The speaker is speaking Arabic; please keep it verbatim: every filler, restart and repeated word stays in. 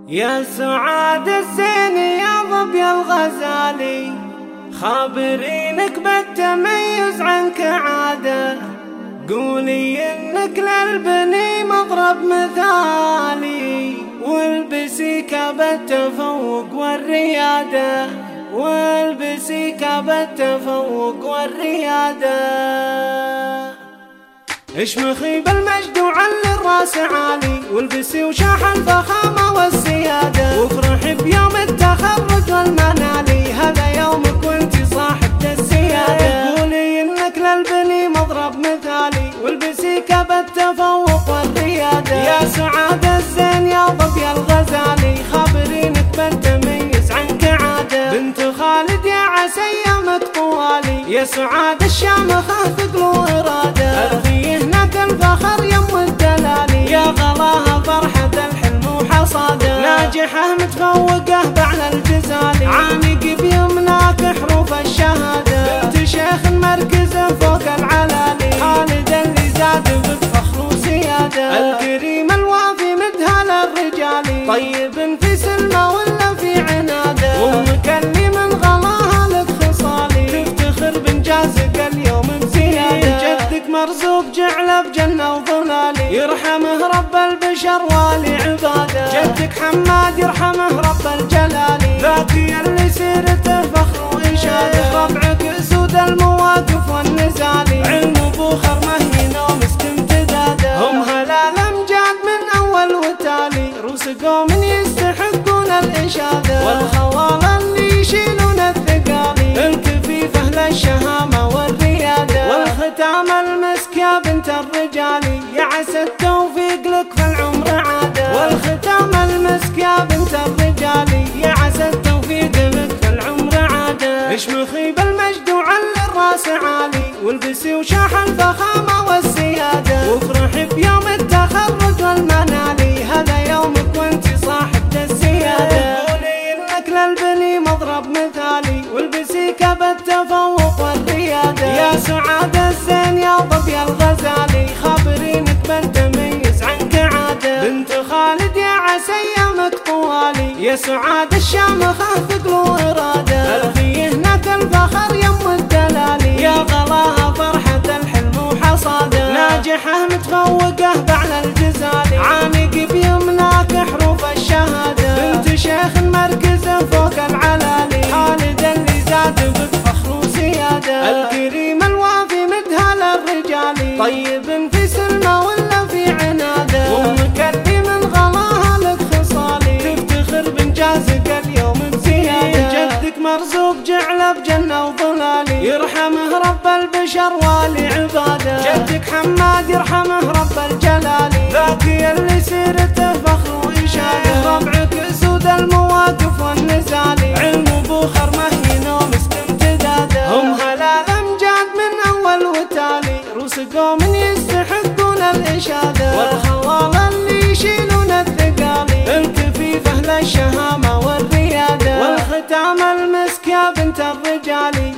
يا سعاد الزين يا ظبي الغزالي، خابرينك بالتميز عنك عادة، قولي انك للبني مضرب مثالي، والبسي كاب التفوق والريادة، والبسي كاب التفوق والريادة. اشمخي بالمجد وعلي الراس عالي، والبسي وشاح الفخامة والسيادة، وافرحي بيوم التخرج والمنالي، هذا يومك وانتي صاحبة السيادة، قولي انك للبني مضرب مثالي، والبسي كاب التفوق والريادة. يا سعاد الزين يا ظبي الغزالي، خابرينك بالتميز عنك عادة، بنت خالد يا عسى ايامك طوالي، يا سعاد الشامخة ثقل وإرادة، الغي هناك الفخر يم الدلالي، يا غلاها فرحة الحلم وحصاده، ناجحة متفوقة بعلى الجزالي، عانق بيمناك حروف الشهادة، بنت شيخ مركزه فوق العلالي، خالد اللي زاد بفخر وسيادة، الكريم الوافي مدها للرجالي، طيب في سلمى ولا في عناده، ومكلم غلاها لك خصالي، تفتخر بانجازك اليوم بزيادة، جدك مرزوق جعله بجنة وظلالي، يرحمه رب البشر والي عباده، جدك حماد يرحمه رب الجلالي، ذاكي اللي سيرته فخر وإنشاده، ربعك اسود المواقف والنزالي، علم بوخر مهين ومسك امتداده، هم هلال امجاد من اول وتالي، روس قوم يستحقون الاشاده، والخوال اللي يشيلون الثقالي، الكفيفه للشهامه والرياده، والختام المسك يا بنت الرجالي، يا عسى التوفيق لك في العمر عاده، والختام المسك يا بنت الرجالي، يا عسى التوفيق لك في العمر عاده. اشمخي بالمجد وعلي الراس عالي، والبسي وشاح الفخامه والسياده، وافرحي بيوم التخرج والمنالي، هذا يومك وانتي صاحبة السياده، قولي انك للبني مضرب مثالي، والبسي كاب التفوق والرياده. يا سعاد الزين يا ظبي الغزالي، خابرينك بالتميز عنك عاده، بنت خالد يا عسى ايامك طوالي، يا سعاد الشامخة ثقل وإرادة، الغي هناك الفخر يم الدلالي، يا غلاها فرحة الحلم وحصاده، ناجحة متفوقة بعلى الجزالي، عانق بيمناك حروف الشهادة، بنت شيخ مركزه فوق العلالي، خالد اللي زاد بفخر وسيادة، الكريم الوافي مدها للرجالي، طيب في سلمى ولا في عناده، ومكلم غلاها لك خصالي، تفتخر بانجازك اليوم بزيادة، جدك مرزوق جعله بجنة وظلالي، يرحمه رب البشر والي عباده، جدك حماد يرحمه رب الجلالي، ذاكي اللي سيرته فخر وإنشاده، ربعك اسود المواقف والنزالي، علم بوخر مهين ومسك امتداده، هم هلال امجاد من اول وتالي، روس قوم يستحقون الاشاده، والخوال اللي يشيلون الثقالي، الكفيفه للشهامه والرياده، والختام المسك يا بنت الرجالي،